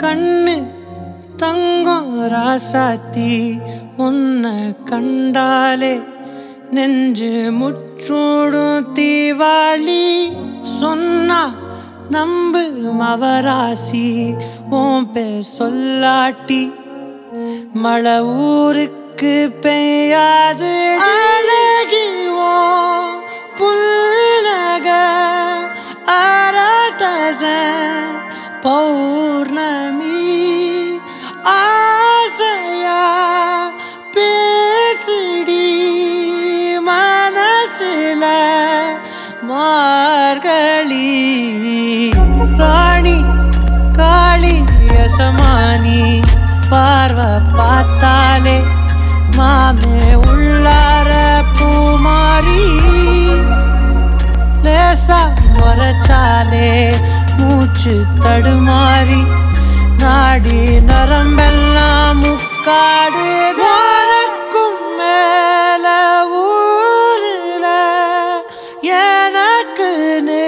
கண்ணு தங்கம் ராசாத்தி உன்னை கண்டாலே நெஞ்சு முற்றோடும் தீவாளி சொன்னா நம்பு மவராசி உன் பேர் சொல்லாட்டி மழை ஊருக்கு பெய்யாது அழகி உன் புல்லக அரட்டச பௌர்ணமி ஆசையா பேசுடி மனசுல மார்கழி ராணி காளி யசமானி பார்வை பார்த்தாலே மாமே உள்ளார பூமாரி லேசா முறைச்சாலே மூச்சு தடுமாறி நாடி நரம்பெல்லாம் முக்காடு தானக்கும் மேல ஊருல எனக்குன்னு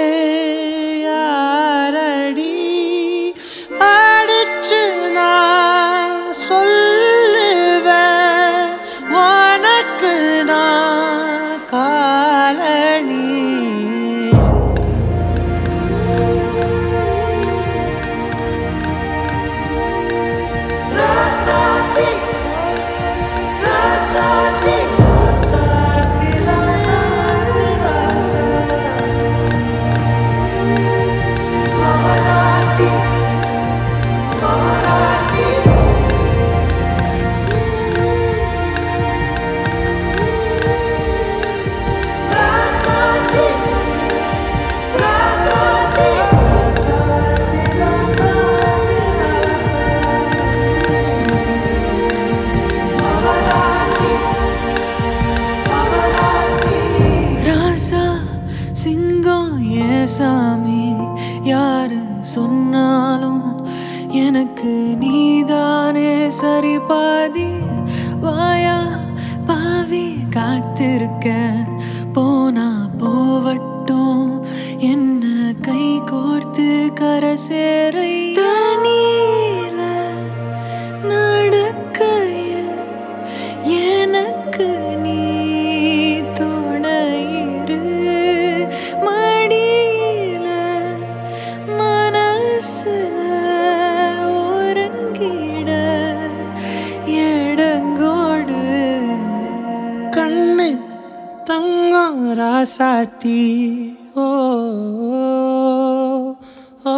யாரடி அடிச்சு நான் சொல்லுவேன் உனக்கு நான் காலனி சிங்கம் ஏன் சாமி யாரு சொன்னாலும் எனக்கு நீதானே சரி பாதி வாயா பாவி காத்திருக்க போனா போவட்டும் என்ன கை கோர்த்து கரை சேரை தனியில நடக்கையில் எனக்கு நீ கண்ணு தங்கம் ராசாத்தி ஓ ஓ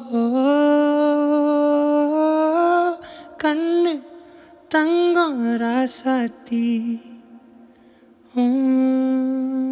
கண்ணு தங்கம் ராசாத்தி